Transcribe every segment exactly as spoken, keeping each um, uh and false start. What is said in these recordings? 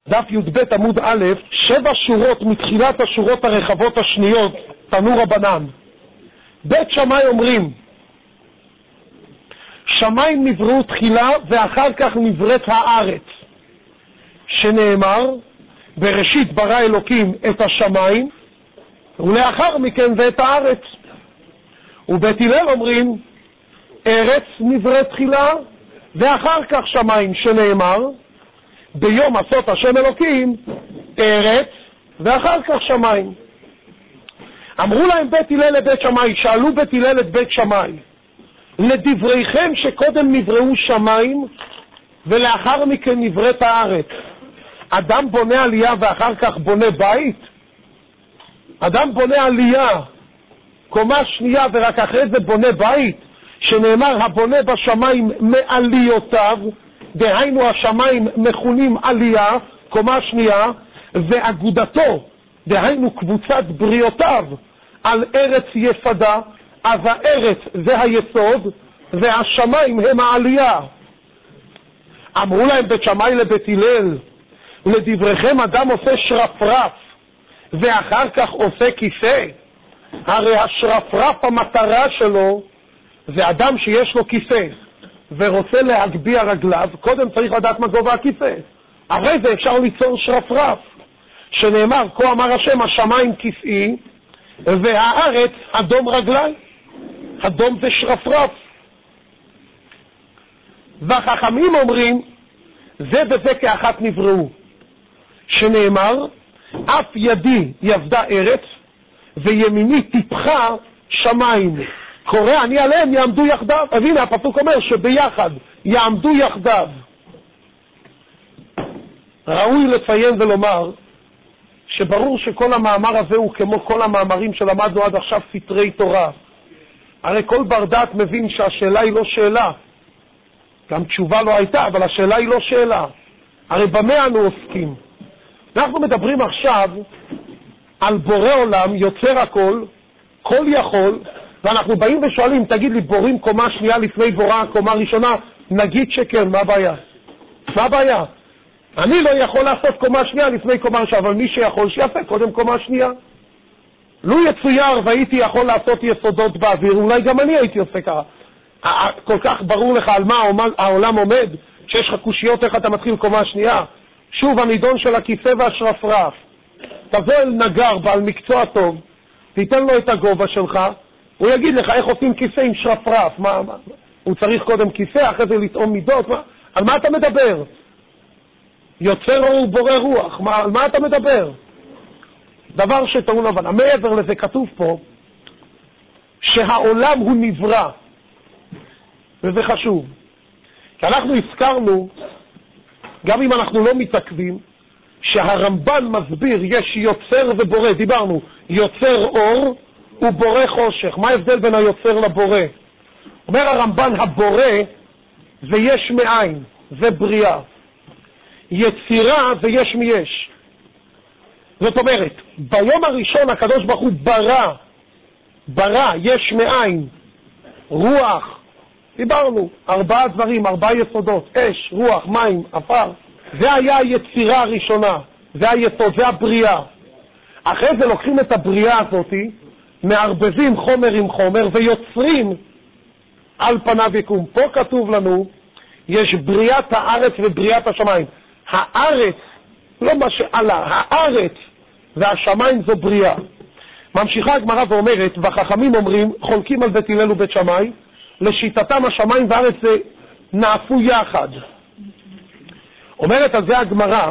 דף י"ב עמוד א', שבע שורות מתחילת השורות הרחבות השניות, תנו רבנן. בית שמאי אומרים, שמיים נבראו תחילה ואחר כך נבראת הארץ, שנאמר, בראשית ברא אלוקים את השמיים, ולאחר מכן ואת הארץ. ובית הלל אומרים, ארץ נבראת תחילה ואחר כך שמיים, שנאמר, ביום עשות השם אלוקים ארץ ואחר כך שמיים. אמרו להם בית הלל לבית שמאי, שאלו בית הלל את בית שמאי, לדבריכם שקודם נבראו שמיים ולאחר מכן נבראת הארץ, אדם בונה עלייה ואחר כך בונה בית? אדם בונה עלייה קומה שנייה ורק אחרי זה בונה בית, שנאמר הבונה בשמיים מעליותיו, דהיינו השמיים מכונים עלייה, קומה שנייה, ואגודתו, דהיינו קבוצת בריאותיו, על ארץ יסדה, אז הארץ זה היסוד, והשמיים הם העלייה. אמרו להם בית שמאי לבית הלל, לדבריכם אדם עושה שרפרף, ואחר כך עושה כיסא. הרי השרפרף המטרה שלו, זה אדם שיש לו כיסא, ורוצה להגביה רגליו, קודם צריך לדעת מה גובה הכיסא. אחרי זה אפשר ליצור שרפרף, שנאמר, כה אמר השם, השמיים כיסאי, והארץ אדום רגלי. אדום זה שרפרף. והחכמים אומרים, זה וזה כאחת נבראו, שנאמר, אף ידי יבדה ארץ, וימיני טיפחה שמיים. קורא אני עליהם יעמדו יחדיו. אז הנה הפסוק אומר שביחד יעמדו יחדיו. ראוי לציין ולומר שברור שכל המאמר הזה הוא כמו כל המאמרים שלמדנו עד עכשיו, סתרי תורה. הרי כל בר דעת מבין שהשאלה היא לא שאלה, גם תשובה לא הייתה, אבל השאלה היא לא שאלה. הרי במה אנו עוסקים? אנחנו מדברים עכשיו על בורא עולם, יוצר הכל, כל יכול, ואנחנו באים ושואלים, תגיד לי, בורים קומה שנייה לפני בורה קומה ראשונה? נגיד שכן, מה הבעיה? מה הבעיה? אני לא יכול לעשות קומה שנייה לפני קומה ראשונה, אבל מי שיכול שיעשה קודם קומה שנייה. לו יצויר והייתי יכול לעשות יסודות באוויר, אולי גם אני הייתי עושה ככה. כל כך ברור לך על מה העולם עומד, שיש לך קושיות איך אתה מתחיל קומה שנייה. שוב הנידון של הכיסא והשרפרף. תבוא אל נגר בעל מקצוע טוב, תיתן לו את הגובה שלך, הוא יגיד לך איך עושים כיסא עם שרפרף. מה, מה, הוא צריך קודם כיסא, אחרי זה לטעום מידות. מה, על מה אתה מדבר? יוצר אור ובורא רוח, מה, על מה אתה מדבר? דבר שטעון הבנה. מעבר לזה כתוב פה שהעולם הוא נברא, וזה חשוב, כי אנחנו הזכרנו, גם אם אנחנו לא מתעכבים, שהרמב"ן מסביר יש יוצר ובורא. דיברנו, יוצר אור ובורא חושך. מה ההבדל בין היוצר לבורא? אומר הרמב"ן, הבורא זה יש מאין, זה בריאה. יצירה זה יש מיש. זאת אומרת, ביום הראשון הקדוש ברוך הוא ברא, ברא, יש מאין, רוח. דיברנו, ארבעה דברים, ארבעה יסודות, אש, רוח, מים, אפר. זה היה היצירה הראשונה, זה היסוד, זה הבריאה. אחרי זה לוקחים את הבריאה הזאת, מערבבים חומר עם חומר ויוצרים על פניו יקום. פה כתוב לנו, יש בריאת הארץ ובריאת השמיים. הארץ, לא מה שעלה, הארץ והשמיים זו בריאה. ממשיכה הגמרא ואומרת, והחכמים אומרים, חולקים על בית הלל ובית שמאי, לשיטתם השמיים והארץ זה נעשו יחד. אומרת על זה הגמרא,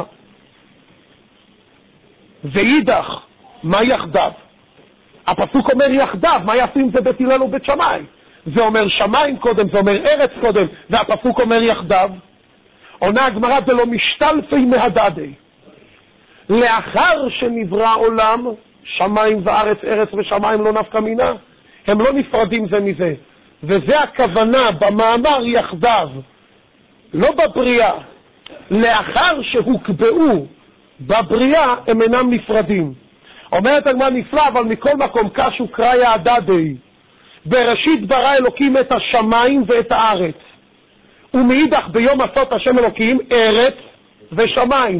ואידך, מה יחדיו? הפסוק אומר יחדיו, מה יעשו עם זה בית הלל ובית שמאי? זה אומר שמיים קודם, זה אומר ארץ קודם, והפסוק אומר יחדיו. עונה הגמרא, זה לא משתלפי מהדדי. לאחר שנברא עולם, שמיים וארץ, ארץ ושמיים לא נפקא מינה, הם לא נפרדים זה מזה. וזה הכוונה במאמר יחדיו, לא בבריאה. לאחר שהוקבעו בבריאה הם אינם נפרדים. אומרת הגמרא נפלא, אבל מכל מקום קשו קראיה הדדי. בראשית ברא אלוקים את השמיים ואת הארץ, ומאידך ביום עשות השם אלוקים ארץ ושמיים.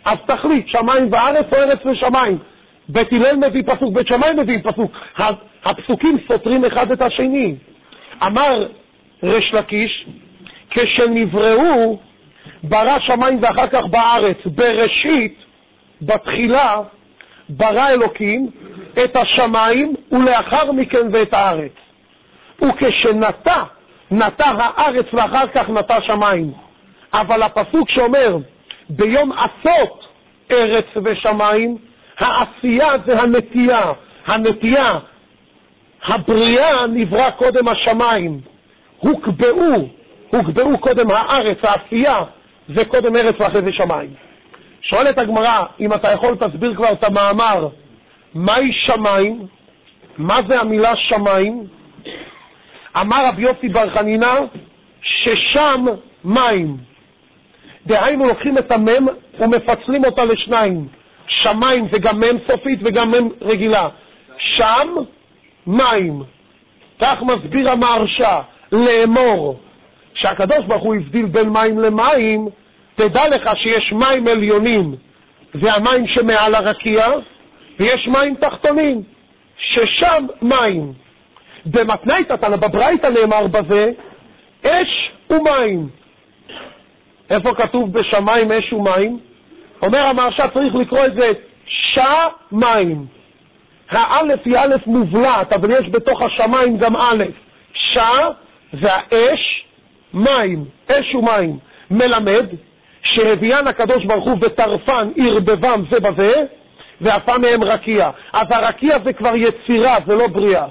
אז תחליט, שמיים וארץ או ארץ ושמיים. בית הלל מביא פסוק, בית שמאי מביא פסוק. הפסוקים סותרים אחד את השני. אמר ריש לקיש, כשנבראו ברא שמיים ואחר כך בארץ. בראשית, בתחילה, ברא אלוקים את השמיים ולאחר מכן ואת הארץ. וכשנטע, נטע הארץ ואחר כך נטע שמיים. אבל הפסוק שאומר ביום עשות ארץ ושמיים, העשייה זה הנטייה. הנטייה, הבריאה נברא קודם השמיים. הוקבעו, הוקבעו קודם הארץ, העשייה זה קודם ארץ ואחרי זה שמיים. שואלת הגמרא, אם אתה יכול תסביר כבר את המאמר, מהי שמיים? מה זה המילה שמיים? אמר רבי יוסי בר חנינא, ששם מים. דהיינו לוקחים את המם ומפצלים אותה לשניים. שמיים זה גם מם סופית וגם מם רגילה. שם מים. כך מסביר המהרש"א, לאמור. שהקדוש ברוך הוא הבדיל בין מים למים, תדע לך שיש מים עליונים, זה המים שמעל הרקיע, ויש מים תחתונים, ששם מים. במתנית התנא, בברייתא נאמר בזה, אש ומים. איפה כתוב בשמיים אש ומים? אומר המהרש"א, צריך לקרוא את זה שמיים. האלף היא אלף מובלעת, אבל יש בתוך השמיים גם אלף. ש זה האש, מים, אש ומים. מלמד שהביאן הקדוש ברוך הוא וטרפן ערבבם זה בזה, ועשה מהם רקיע. אז הרקיע זה כבר יצירה, זה לא בריאה.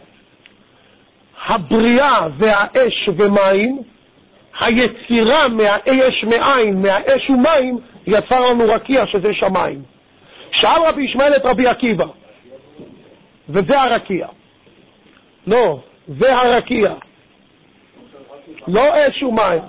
הבריאה זה האש ומים, היצירה מהאש מאין, מהאש ומים, יצר לנו רקיע שזה שמיים. שאל רבי ישמעאל את רבי עקיבא, וזה הרקיע. לא, זה הרקיע. לא אש ומים.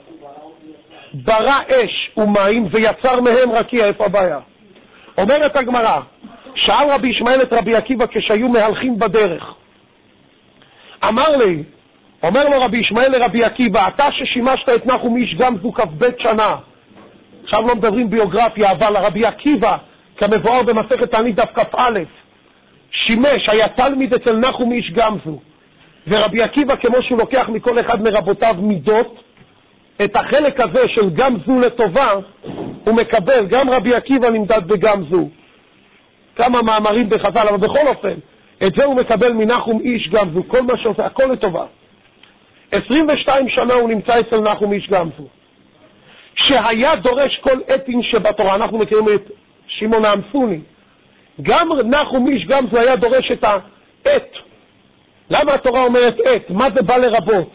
ברא אש ומים ויצר מהם רקיע, איפה הבעיה? אומרת הגמרא, שאל רבי ישמעאל את רבי עקיבא כשהיו מהלכים בדרך. אמר לי, אומר לו רבי ישמעאל לרבי עקיבא, אתה ששימשת את נחום איש גמזו כ"ב שנה. עכשיו לא מדברים ביוגרפיה, אבל רבי עקיבא, כמבואר במסכת תענית דף כ"א, שימש, היה תלמיד אצל נחום איש גמזו. ורבי עקיבא, כמו שהוא לוקח מכל אחד מרבותיו מידות, את החלק הזה של גמזו לטובה, הוא מקבל. גם רבי עקיבא נמדד בגמזו. כמה מאמרים בחז"ל, אבל בכל אופן, את זה הוא מקבל מנחום איש גמזו, כל מה שעושה, הכל לטובה. עשרים ושתיים שנה הוא נמצא אצל נחום איש גמזו. שהיה דורש כל אתין שבתורה, אנחנו מכירים את שמעון האמסוני, גם נחום איש גמזו היה דורש את העת. למה התורה אומרת עת? מה זה בא לרבות?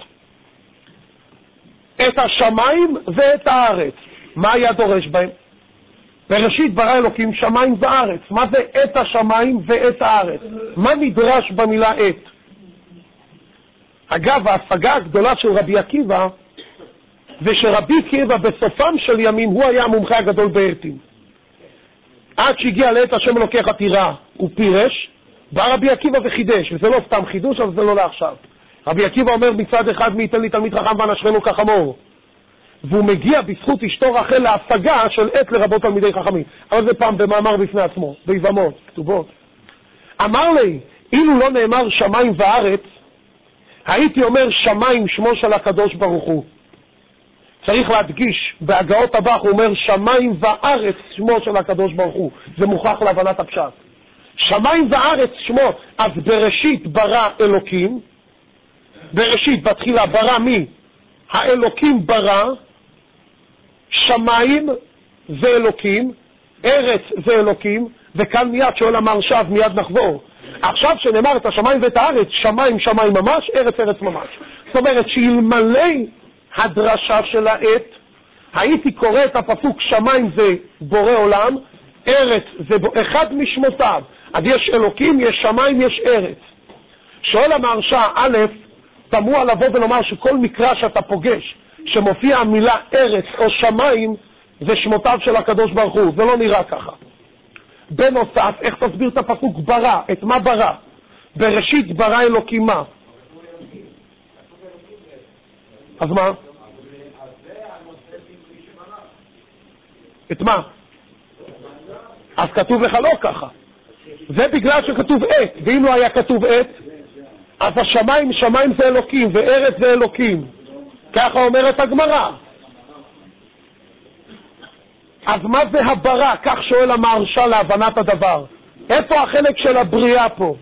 את השמיים ואת הארץ. מה היה דורש בהם? בראשית ברא אלוקים שמיים וארץ. מה זה את השמיים ואת הארץ? מה נדרש במילה עת? אגב, ההשגה הגדולה של רבי עקיבא, ושרבי עקיבא בסופם של ימים הוא היה המומחה הגדול בעתים. עד שהגיע לעת השם אלוקי חתירה, הוא פירש, בא רבי עקיבא וחידש, וזה לא סתם חידוש, אבל זה לא לעכשיו. רבי עקיבא אומר מצד אחד, מי ייתן לי תלמיד חכם ואנשרנו כחמור. והוא מגיע בזכות אשתו רחל להשגה של עת לרבות תלמידי חכמים. אבל זה פעם במאמר בפני עצמו, ביבמות, כתובות. אמר לי, אילו לא נאמר שמיים וארץ, הייתי אומר שמיים שמו של הקדוש ברוך הוא. צריך להדגיש, בהגאות הבא הוא אומר שמיים וארץ שמו של הקדוש ברוך הוא. זה מוכח להבנת הפשט. שמיים וארץ שמו, אז בראשית ברא אלוקים, בראשית בתחילה ברא מי? האלוקים ברא, שמיים זה אלוקים, ארץ זה אלוקים, וכאן מיד שואל המהרש"א, מיד נחבור. עכשיו שנאמר את השמיים ואת הארץ, שמיים שמיים ממש, ארץ ארץ ממש. זאת אומרת שאלמלא הדרשה של העת, הייתי קורא את הפסוק שמיים זה בורא עולם, ארץ זה ב... אחד משמותיו. אז יש אלוקים, יש שמיים, יש ארץ. שואל המהרש"א, א', תמוה לבוא ולומר שכל מקרא שאתה פוגש, שמופיע המילה ארץ או שמיים, זה שמותיו של הקדוש ברוך הוא. זה לא נראה ככה. בנוסף, איך תסביר את הפסוק ברא? את מה ברא? בראשית ברא אלוקים מה? אז מה? את מה? אז כתוב לך לא ככה. זה בגלל שכתוב עת, ואם לא היה כתוב עת, אז השמיים, שמיים זה אלוקים, וארץ זה אלוקים. ככה אומרת הגמרא. אז מה זה הברא? כך שואל המהרש"א להבנת הדבר. איפה החלק של הבריאה פה?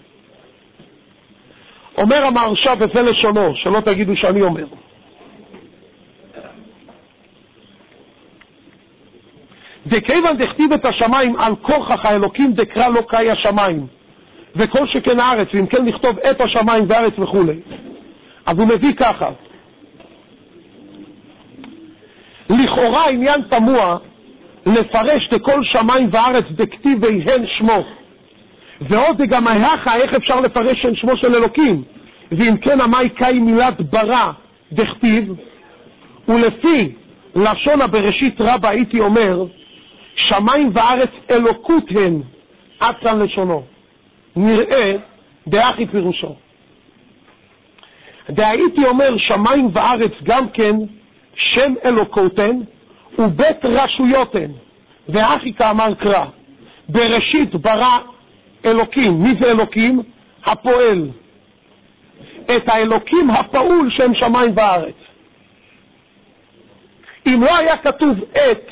אומר המהרש"א, וזה לשונו, שלא תגידו שאני אומר. דכיוון דכתיב את השמיים על כוכך האלוקים דקרא לא קאי השמיים וכל שכן הארץ, ואם כן לכתוב את השמיים והארץ וכו'. אז הוא מביא ככה, לכאורה עניין תמוה לפרש דכל שמיים וארץ דכתיב בהן שמו, ועוד זה גם ההכה, איך אפשר לפרש שם שמו של אלוקים, ואם כן המאי קאי מילת ברא דכתיב, ולפי לשון הבראשית רבה הייתי אומר שמיים וארץ אלוקות הן, עד כאן לשונו. נראה דאחי פירושו. דהייתי אומר שמיים וארץ גם כן שם אלוקותן ובית רשויותן, ואחי כאמר קרא בראשית ברא אלוקים. מי זה אלוקים? הפועל. את האלוקים הפעול שם שמיים וארץ. אם לא היה כתוב את,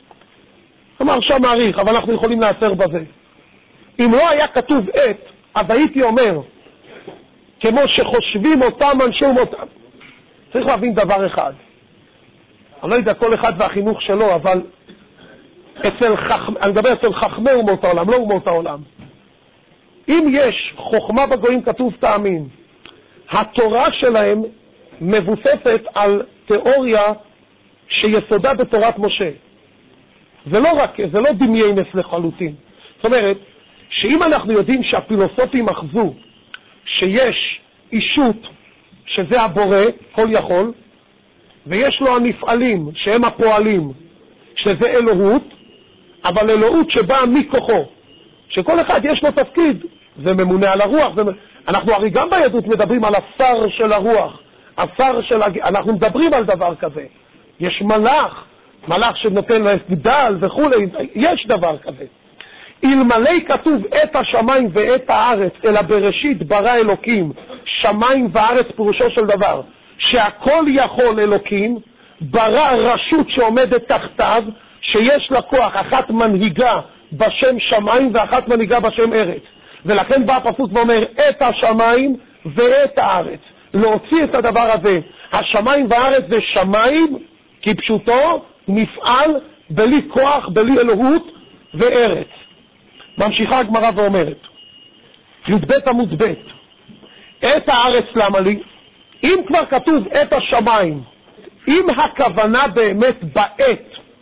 אמר שם מעריך, אבל אנחנו יכולים לעצר בזה. אם לא היה כתוב את, אז הייתי אומר, כמו שחושבים אותם אנשי אותם. צריך להבין דבר אחד. אני לא יודע, כל אחד והחינוך שלו, אבל אצל חכמ... אני מדבר אצל חכמי אומות העולם, לא אומות העולם. אם יש חוכמה בגויים כתוב תאמין, התורה שלהם מבוססת על תיאוריה שיסודה בתורת משה. זה לא רק, זה לא דמיינס לחלוטין. זאת אומרת, שאם אנחנו יודעים שהפילוסופים אחזו שיש אישות שזה הבורא, כל יכול, ויש לו הנפעלים שהם הפועלים, שזה אלוהות, אבל אלוהות שבאה מכוחו, שכל אחד יש לו תפקיד, זה ממונה על הרוח, זה... אנחנו הרי גם ביהדות מדברים על השר של הרוח, השר של... אנחנו מדברים על דבר כזה. יש מלאך, מלאך שנותן גדל וכו', יש דבר כזה. אלמלא כתוב את השמיים ואת הארץ, אלא בראשית ברא אלוקים, שמיים וארץ פירושו של דבר, שהכל יכול אלוקים, ברא רשות שעומדת תחתיו, שיש לה כוח, אחת מנהיגה בשם שמיים ואחת מנהיגה בשם ארץ. ולכן בא הפסוק ואומר את השמיים ואת הארץ. להוציא את הדבר הזה, השמיים והארץ זה שמיים, כי פשוטו נפעל בלי כוח, בלי אלוהות וארץ. ממשיכה הגמרא ואומרת, י"ב עמוד ב', את הארץ למה לי? אם כבר כתוב את השמיים, אם הכוונה באמת בעת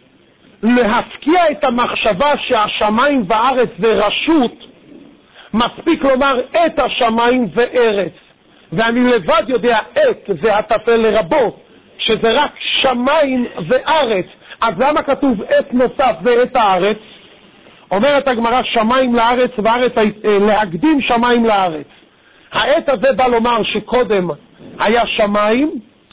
להפקיע את המחשבה שהשמיים והארץ זה רשות, מספיק לומר את השמיים וארץ. ואני לבד יודע את זה התפל לרבות, שזה רק שמיים וארץ. אז למה כתוב את נוסף ואת הארץ? אומרת הגמרא שמיים לארץ וארץ, להקדים שמיים לארץ. העת הזה בא לומר שקודם היה שמיים,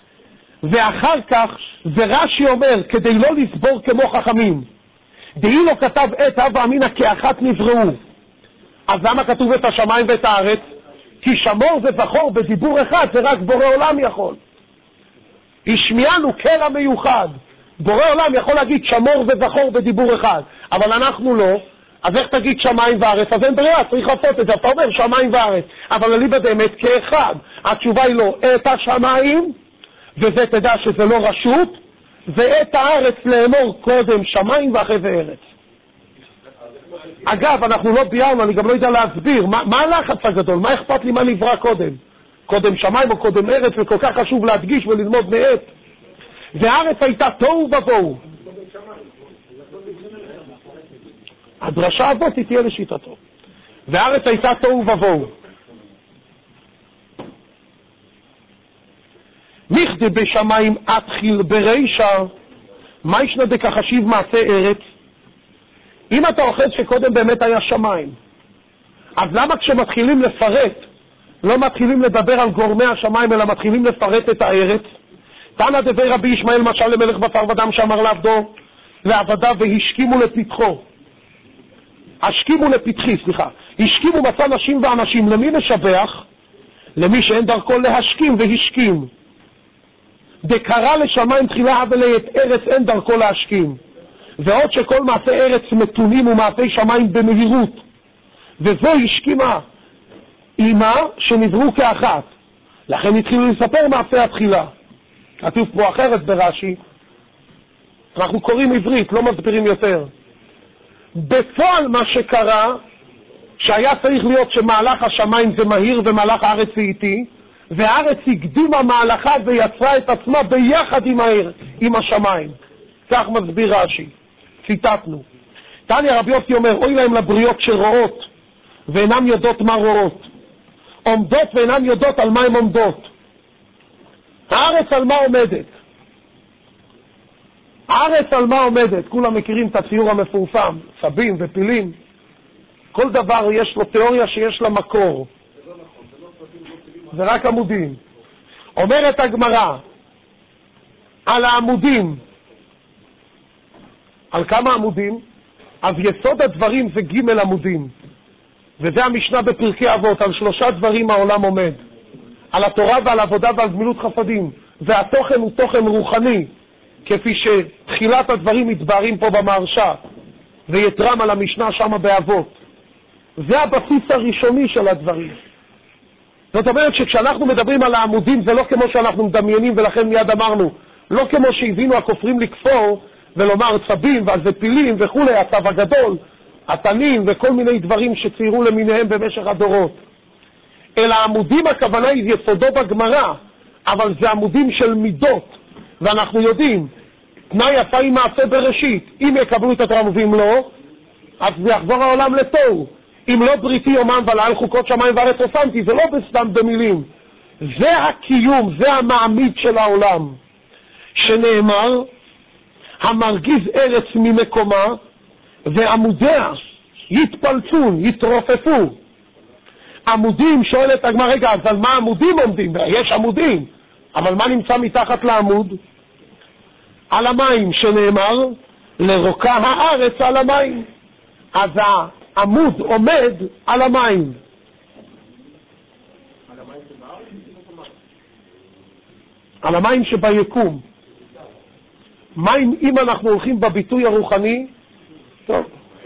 ואחר כך, ורש"י אומר, כדי לא לסבור כמו חכמים, דהי לא כתב את הווה אמינא כאחת נבראו. אז למה כתוב את השמיים ואת הארץ? כי שמור וזכור בדיבור אחד, זה רק בורא עולם יכול. השמיענו קרע מיוחד. בורא עולם יכול להגיד שמור וזכור בדיבור אחד, אבל אנחנו לא. אז איך תגיד שמיים וארץ? אז אין ברירה, צריך לעשות את זה. אתה אומר שמיים וארץ, אבל אני באמת כאחד. התשובה היא לא, את השמיים, וזה תדע שזה לא רשות, ואת הארץ לאמור קודם שמיים ואחרי זה ארץ. אגב, אנחנו לא ביארנו, אני גם לא יודע להסביר, מה, מה הלחץ הגדול? מה אכפת לי מה נברא קודם? קודם שמיים או קודם ארץ, וכל כך חשוב להדגיש וללמוד מעת. והארץ הייתה תוהו ובוהו. הדרשה הזאת תהיה לשיטתו. והארץ הייתה תוהו ובוהו. מכדי בשמיים אתחיל ברישה, מה ישנה דכחשיב מעשה ארץ? אם אתה אוחז שקודם באמת היה שמיים, אז למה כשמתחילים לפרט, לא מתחילים לדבר על גורמי השמיים, אלא מתחילים לפרט את הארץ? תנא דבי רבי ישמעאל משל למלך בשר ודם שאמר לעבדו, לעבדיו והשכימו לפתחו. השכימו לפתחי, סליחה, השכימו מצא נשים ואנשים, למי משבח? למי שאין דרכו להשכים והשכים. דקרא לשמיים תחילה ולית ארץ אין דרכו להשכים. ועוד שכל מעשי ארץ מתונים ומעשי שמיים במהירות. וזו השכימה אימה שנבראו כאחת. לכן התחילו לספר מעשי התחילה. כתוב פה אחרת ברש"י. אנחנו קוראים עברית, לא מסבירים יותר. בפועל מה שקרה, שהיה צריך להיות שמהלך השמיים זה מהיר ומהלך הארץ זה איטי, והארץ הקדימה מהלכה ויצרה את עצמה ביחד עם הארץ, עם השמיים. כך מסביר רש"י. ציטטנו. תניא רבי יוסי אומר, אוי להם לבריות שרואות ואינם יודעות מה רואות. עומדות ואינם יודעות על מה הן עומדות. הארץ על מה עומדת? הארץ על מה עומדת? כולם מכירים את הציור המפורסם, סבים ופילים. כל דבר יש לו תיאוריה שיש לה מקור. זה רק עמודים. אומרת הגמרא, על העמודים, על כמה עמודים? אז יסוד הדברים זה ג' עמודים. וזה המשנה בפרקי אבות, על שלושה דברים העולם עומד. על התורה ועל עבודה ועל גמילות חסדים. והתוכן הוא תוכן רוחני, כפי שתחילת הדברים מתבהרים פה במהרש"א, ויתרם על המשנה שמה באבות. זה הבסיס הראשוני של הדברים. זאת אומרת שכשאנחנו מדברים על העמודים זה לא כמו שאנחנו מדמיינים, ולכן מיד אמרנו, לא כמו שהבינו הכופרים לכפור ולומר צבים ועל זה פילים וכו', הצב הגדול, התנים וכל מיני דברים שציירו למיניהם במשך הדורות. אלא העמודים הכוונה היא יסודו בגמרא, אבל זה עמודים של מידות, ואנחנו יודעים, תנאי יפה היא מעשה בראשית, אם יקבלו את התורה ואם לא, אז זה יחזור העולם לתוהו. אם לא בריתי יומם ועל חוקות שמיים וארץ הוסמתי, זה לא בסתם במילים. זה הקיום, זה המעמיד של העולם. שנאמר, המרגיז ארץ ממקומה, ועמודיה יתפלצון, יתרופפו. עמודים, שואלת הגמרא, רגע, אז על מה עמודים עומדים? יש עמודים, אבל מה נמצא מתחת לעמוד? על המים, שנאמר, לרוקה הארץ על המים. אז העמוד עומד על המים. על המים שביקום. מים, אם אנחנו הולכים בביטוי הרוחני, טוב.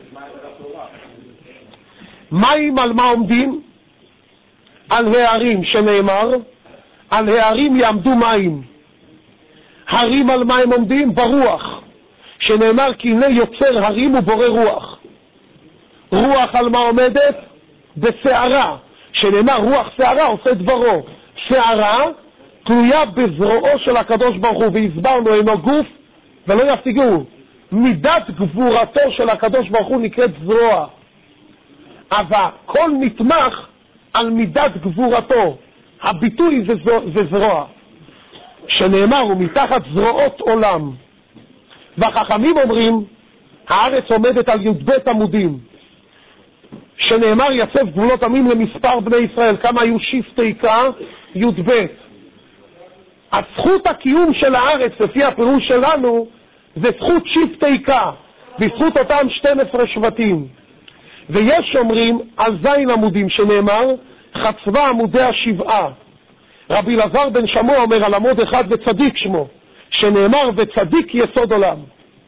מים על מה עומדים? על הערים, שנאמר, על הערים יעמדו מים. הרים על מה הם עומדים? ברוח, שנאמר כי הנה יוצר הרים ובורא רוח. רוח על מה עומדת? בסערה, שנאמר רוח סערה עושה דברו. סערה תלויה בזרועו של הקדוש ברוך הוא, והסברנו אינו גוף ולא יפתיגו. מידת גבורתו של הקדוש ברוך הוא נקראת זרוע, אבל הכל נתמך על מידת גבורתו. הביטוי זה, זה זרוע, שנאמר הוא מתחת זרועות עולם. והחכמים אומרים הארץ עומדת על י"ב עמודים, שנאמר יצב גבולות עמים למספר בני ישראל. כמה היו שבטי קה? י"ב. הזכות הקיום של הארץ לפי הפירוש שלנו זה זכות שבטי קה, בזכות אותם שנים עשר שבטים. ויש אומרים על זין עמודים, שנאמר חצבה עמודי השבעה. רבי אלעזר בן שמוע אומר על עמוד אחד וצדיק שמו, שנאמר וצדיק יסוד עולם.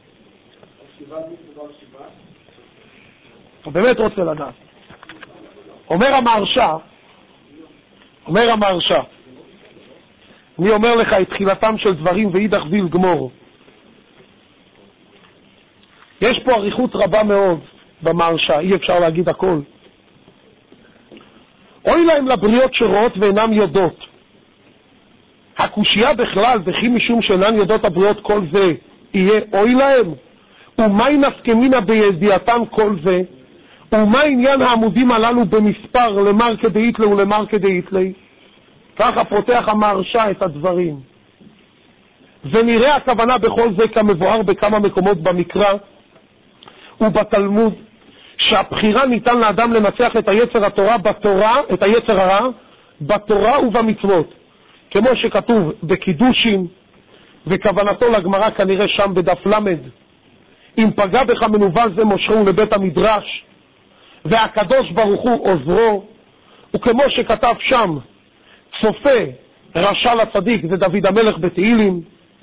הוא באמת רוצה לדעת. אומר המהרש"א, אומר המהרש"א, אני אומר לך את תחילתם של דברים ואידך זיל גמור. יש פה אריכות רבה מאוד במהרש"א, אי אפשר להגיד הכל. אוי להם לבריות שרואות ואינם יודעות. הקושייה בכלל, וכי משום שאינן יודעות הבריות כל זה, יהיה אוי להם? ומאי נפקמינה בידיעתן כל זה? ומה עניין העמודים הללו במספר למר כדאית לי ולמר כדאית לי? ככה פותח המהרש"א את הדברים. ונראה הכוונה בכל זה כמבואר בכמה מקומות במקרא ובתלמוד, שהבחירה ניתן לאדם לנצח את היצר התורה בתורה, את היצר הרע בתורה ובמצוות, כמו שכתוב בקידושין, וכוונתו לגמרא כנראה שם בדף למד, אם פגע בך מנוול זה מושכו לבית המדרש, והקדוש ברוך הוא עוזרו, וכמו שכתב שם, צופה רשע לצדיק, זה דוד המלך בתהילים,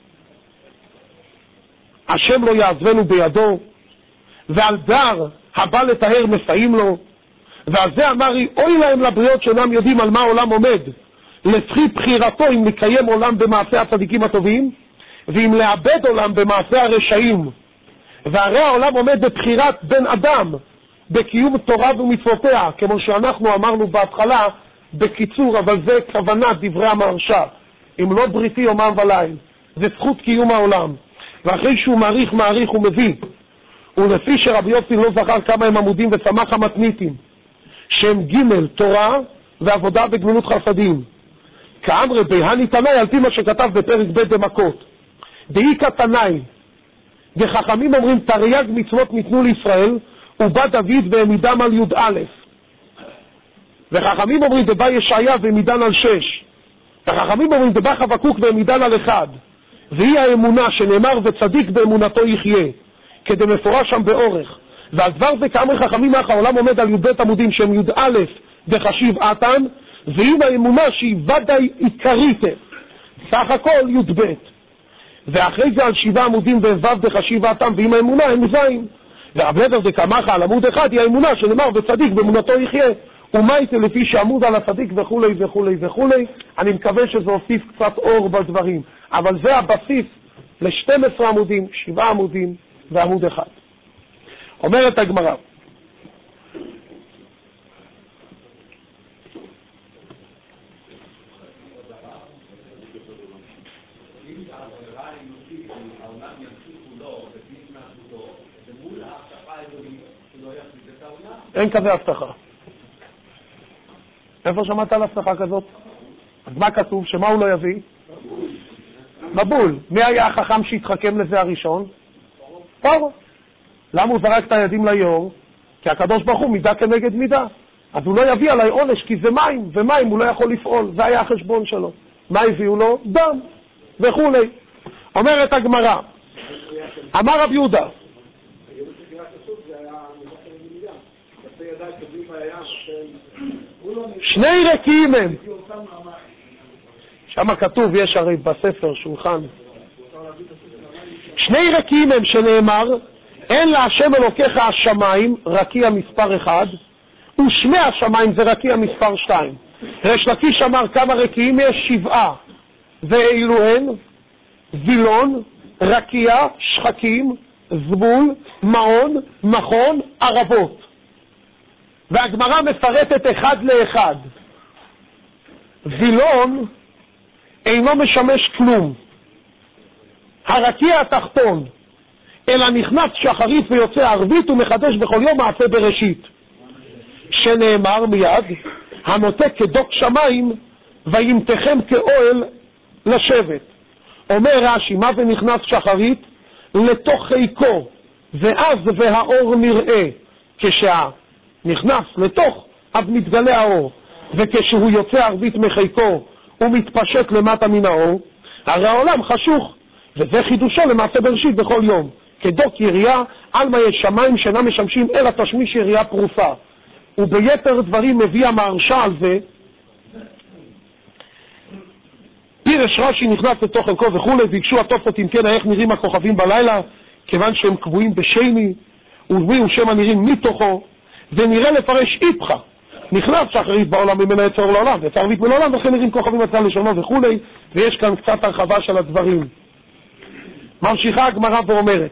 השם לא יעזבנו בידו, ועל דר הבא לטהר מסעים לו, ועל זה אמר לי, אוי להם לבריות שאינם יודעים על מה העולם עומד, לפי בחירתו אם לקיים עולם במעשה הצדיקים הטובים, ואם לאבד עולם במעשה הרשעים. והרי העולם עומד בבחירת בן אדם, בקיום תורה ומצוותיה, כמו שאנחנו אמרנו בהתחלה, בקיצור, אבל זה כוונת דברי המהרש"א, אם לא בריתי יומם וליל, זה זכות קיום העולם. ואחרי שהוא מעריך מעריך הוא מביא, ולפי שרבי יוסי לא זכר כמה הם עמודים וצמח המתניתים, שהם ג' תורה ועבודה בגמילות חסדים, כאמרי בהני תנאי על פי מה שכתב בפרק ב' במכות, דאיקה תנאי, וחכמים אומרים תרי"ג מצוות ניתנו לישראל, ובא דוד והעמידם על י"א, וחכמים אומרים דבא ישעיה והעמידן על שש, וחכמים אומרים דבא חבקוק והעמידן על אחד, והיא האמונה שנאמר וצדיק באמונתו יחיה, כדי מפורש שם באורך. ועל דבר זה כאמרי חכמים אך העולם עומד על י"ב עמודים שהם י"א דחשיב אתן, והיא האמונה שהיא ודאי עיקרית, סך הכל י"ב. ואחרי זה על שבעה עמודים וו' דחשיב אתן, והיא האמונה הם זין. והרב לבר דקמך על עמוד אחד היא האמונה שנאמר וצדיק באמונתו יחיה, ומה איתה לפי שעמוד על הצדיק וכולי וכולי וכולי. אני מקווה שזה הוסיף קצת אור בדברים, אבל זה הבסיס ל-שנים עשר עמודים, שבעה עמודים ועמוד אחד. אומרת הגמרא, אין כזה הבטחה. איפה שמעת על הבטחה כזאת? אז מה כתוב? שמה הוא לא יביא? מבול. מי היה החכם שהתחכם לזה הראשון? פרעה. למה הוא זרק את הידים ליאור? כי הקדוש ברוך הוא מידה כנגד מידה. אז הוא לא יביא עליי עונש, כי זה מים, ומים הוא לא יכול לפעול. זה היה החשבון שלו. מה הביאו לו? דם וכולי. אומרת הגמרא, אמר רב יהודה, שני רקיעים הם. שם כתוב, יש הרי בספר שולחן, שני רקיעים הם שנאמר, אין להשם אלוקיך השמיים, רקיע מספר אחד, ושמי השמיים זה רקיע מספר שתיים. ריש לקיש אמר כמה רקיעים יש? שבעה. ואילו הן וילון, רקיע, שחקים, זבול, מעון, מכון, ערבות. והגמרא מפרטת אחד לאחד. וילון אינו משמש כלום. הרקיע התחתון, אלא נכנס שחרית ויוצא ערבית ומחדש בכל יום מעשה בראשית. שנאמר מיד, הנוטה כדוק שמיים וימתכם כאוהל לשבת. אומר רש"י, מה זה נכנס שחרית? לתוך חיקו, ואז והאור נראה. כשהנכנס לתוך, אז מתגלה האור. וכשהוא יוצא ערבית מחיקו, הוא מתפשט למטה מן האור, הרי העולם חשוך. וזה חידושו למעשה בראשית בכל יום. כדוק ירייה, עלמא יש שמיים שאינם משמשים אלא תשמיש ירייה פרוסה. וביתר דברים מביא המהרש"א על זה, פירש רש"י נכנס לתוך חלקו וכולי, ביקשו התוספות אם כן איך נראים הכוכבים בלילה, כיוון שהם קבועים בשני, ומי שם הנראים מתוכו, ונראה לפרש איפכה, נכנס שחרית בעולם ממנה יצור לעולם, יצר ערבית מן העולם, וכן נראים כוכבים עצמם לשונו וכולי, ויש כאן קצת הרחבה של הדברים. ממשיכה הגמרא ואומרת,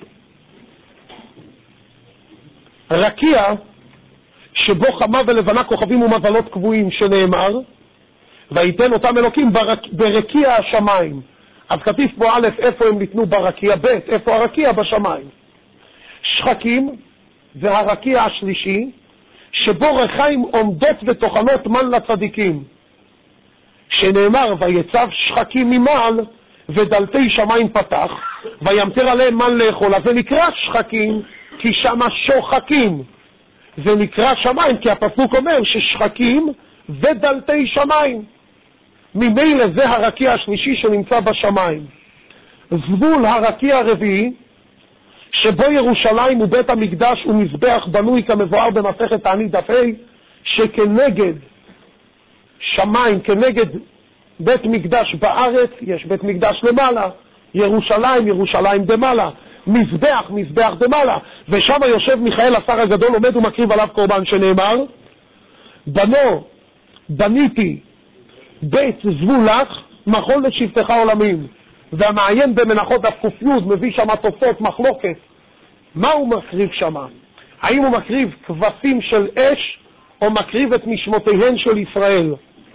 רקיע שבו חמה ולבנה כוכבים ומזלות קבועים, שנאמר ויתן אותם אלוקים ברק... ברקיע השמיים. אז כתיב פה א', איפה הם ניתנו ברקיע, ב', איפה הרקיע בשמיים. שחקים זה הרקיע השלישי, שבו רחיים עומדות וטוחנות מן לצדיקים, שנאמר ויצב שחקים ממעל ודלתי שמיים פתח וימטר עליהם מן לאכול. אז זה נקרא שחקים כי שמה שוחקים, זה נקרא שמיים כי הפסוק אומר ששחקים ודלתי שמיים. ממילא זה הרקיע השלישי שנמצא בשמיים. זבול הרקיע הרביעי, שבו ירושלים ובית המקדש ומזבח בנוי כמבואר במסכת תענית דף ה', שכנגד שמיים, כנגד בית מקדש בארץ, יש בית מקדש למעלה, ירושלים, ירושלים דמעלה, מזבח, מזבח דמעלה, ושם יושב מיכאל השר הגדול, עומד ומקריב עליו קורבן, שנאמר, בנו, בניתי בית זבולך, מכון לשבטך עולמים. והמעיין במנחות הפקופיות מביא שם תוספות מחלוקת. מה הוא מקריב שם? האם הוא מקריב כבשים של אש, או מקריב את נשמותיהן של ישראל?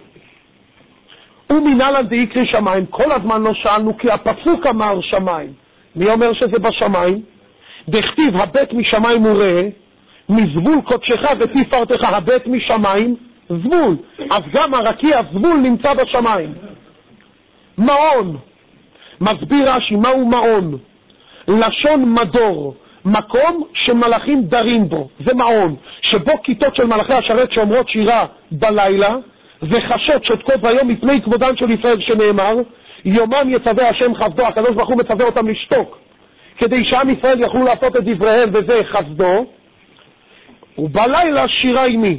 ומנהלן דאיקרי שמיים, כל הזמן לא שאלנו, כי הפסוק אמר שמיים. מי אומר שזה בשמיים? דכתיב הבית משמיים הוא ראה, מזבול קודשך ותפארתך, הבית משמיים זבול. אז גם הרקיע זבול נמצא בשמיים. מעון, מסביר רש"י, מהו מעון? לשון מדור, מקום שמלאכים דרים בו, זה מעון, שבו כיתות של מלאכי השרת שאומרות שירה בלילה, וחשות שותקות ביום מפני כבודן של ישראל, שנאמר, יומם יצווה השם חסדו, הקדוש ברוך הוא מצווה אותם לשתוק, כדי שעם ישראל יוכלו לעשות את דבריהם, וזה חסדו. ובלילה שירה עימי.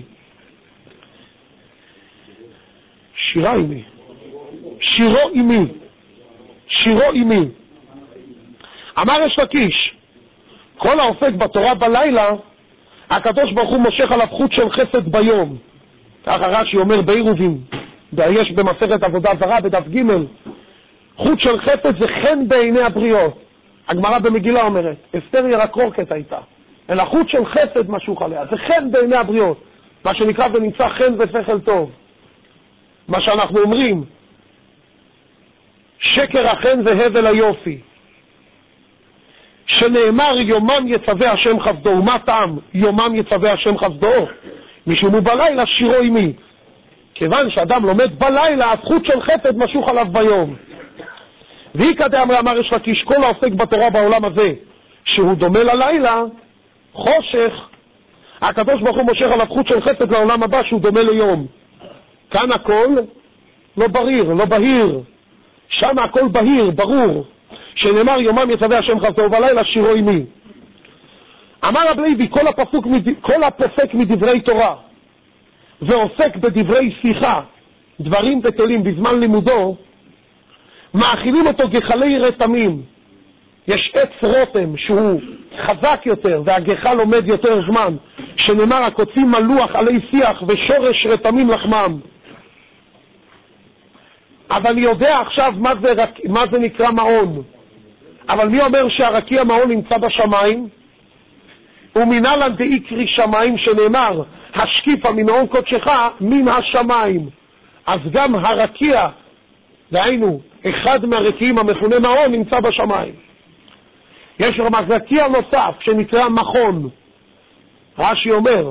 שירה עימי. שירו עימי. שירו עימי. אמר יש לקיש, כל העוסק בתורה בלילה, הקדוש ברוך הוא מושך עליו חוט של חסד ביום. ככה רש"י אומר בעירובין, יש במסכת עבודה זרה בדף ג', חוט של חסד זה חן בעיני הבריות. הגמרא במגילה אומרת, אסתר ירקורקת הייתה, אלא חוט של חסד משוך עליה, זה חן בעיני הבריות, מה שנקרא ונמצא חן ושכל טוב. מה שאנחנו אומרים, שקר החן והבל היופי, שנאמר יומם יצווה השם חסדו. ומה טעם יומם יצווה השם חסדו? משום הוא בלילה שירו עימי. כיוון שאדם לומד בלילה, הזכות של חסד משוך עליו ביום. והיא כדי אמרה, אמר יש לקיש, כל העוסק בתורה בעולם הזה שהוא דומה ללילה, חושך, הקדוש ברוך הוא מושך עליו חוט של חסד לעולם הבא שהוא דומה ליום. כאן הכל לא בריר, לא בהיר, שם הכל בהיר, ברור, שנאמר יומם יצווה השם חסדו ובלילה שירו עימי. אמר רב לוי, כל הפסוק, כל הפוסק מדברי תורה ועוסק בדברי שיחה, דברים בטלים בזמן לימודו, מאכילים אותו גחלי רתמים. יש עץ רותם שהוא חזק יותר והגחל עומד יותר זמן, שנאמר הקוצים מלוח עלי שיח ושורש רתמים לחמם. אבל אני יודע עכשיו מה זה, מה זה נקרא מעון. אבל מי אומר שהרקיע מעון נמצא בשמיים? ומנהלן דאיקרי שמיים, שנאמר השקיפה ממעון קודשך מן השמיים. אז גם הרקיע, דהיינו אחד מהרקיעים המכונה מעון, נמצא בשמיים. יש רקיע נוסף שנקרא מכון. רש"י אומר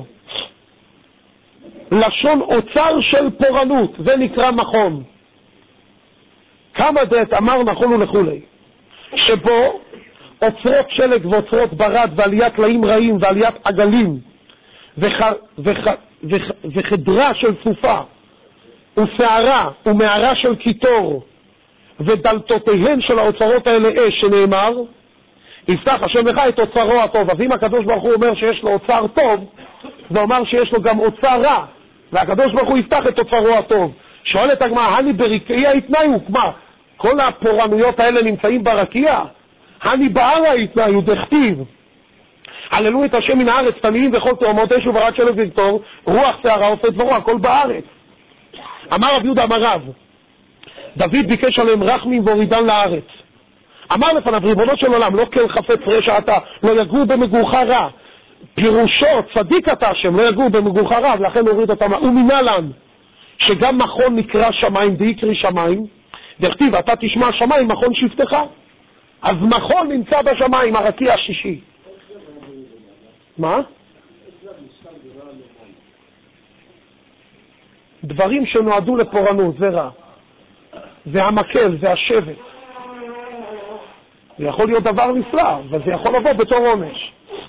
לשון אוצר של פורענות, זה נקרא מכון. כמה דעת אמר נכון ולכולי, שבו אוצרות שלג ואוצרות ברד ועליית טלאים רעים ועליית עגלים וח, וח, וח, וחדרה של סופה ושערה ומערה של קיטור ודלתותיהן של האוצרות האלה אש, שנאמר יפתח השם לך את אוצרו הטוב. אז אם הקדוש ברוך הוא אומר שיש לו אוצר טוב, זה אומר שיש לו גם אוצר רע, והקדוש ברוך הוא יפתח את אוצרו הטוב. שואלת הגמרא, הני ברקיע התנאיו, מה? כל הפורענויות האלה נמצאים ברקיע? הני בערה התנאיו, דכתיב הללו את השם מן הארץ, תנאים וכל תאומות אש וברד שלג וקטור, רוח שערה עושה דברו, הכל בארץ. אמר רב יהודה אמר רב, דוד ביקש עליהם רחמים והורידן לארץ. אמר לפניו, ריבונו של עולם, לא כל חפץ רשע אתה, לא יגור במגורך רע. פירושו, צדיק אתה השם, לא יגור במגורך רע, ולכן הוריד אותם. ומנהלן, שגם מכון נקרא שמיים, דאיקרי שמיים, דכתיב, אתה תשמע שמיים, מכון שבטך. אז מכון נמצא בשמיים, הרקיע השישי. מה? דברים שנועדו לפורענות, זה רע. זה המקל, זה השבט. זה יכול להיות דבר נפלא, אבל זה יכול לבוא בתור עונש.